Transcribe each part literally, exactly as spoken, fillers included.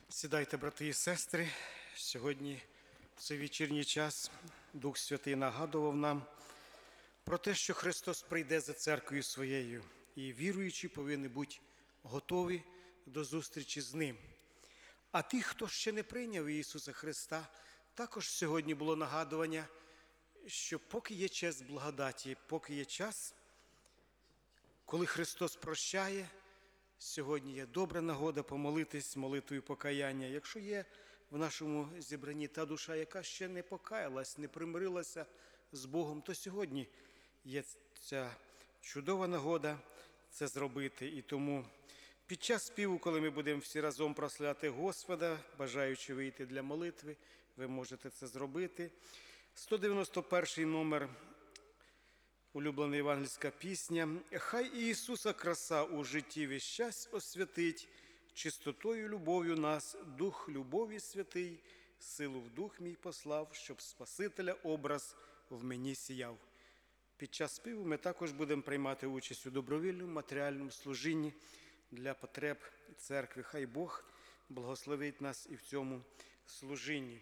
Сідайте, брати і сестри. Сьогодні, в цей вечірній час, Дух Святий нагадував нам про те, що Христос прийде за церквою своєю, і віруючі повинні бути готові до зустрічі з Ним. А ті, хто ще не прийняв Ісуса Христа, також сьогодні було нагадування, що поки є час благодаті, поки є час, коли Христос прощає, сьогодні є добра нагода помолитись молитвою покаяння. Якщо є в нашому зібранні та душа, яка ще не покаялась, не примирилася з Богом, то сьогодні є ця чудова нагода це зробити. І тому під час співу, коли ми будемо всі разом прославляти Господа, бажаючи вийти для молитви, ви можете це зробити. сто дев'яносто перший номер, улюблена євангельська пісня. «Хай Ісуса краса у житті весь час освятить, чистотою любов'ю нас Дух любові святий, силу в Дух мій послав, щоб Спасителя образ в мені сіяв». Під час співу ми також будемо приймати участь у добровільному матеріальному служінні для потреб церкви. Хай Бог благословить нас і в цьому служінні.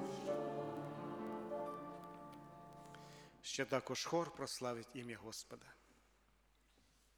Ще також хор прославить ім'я Господа.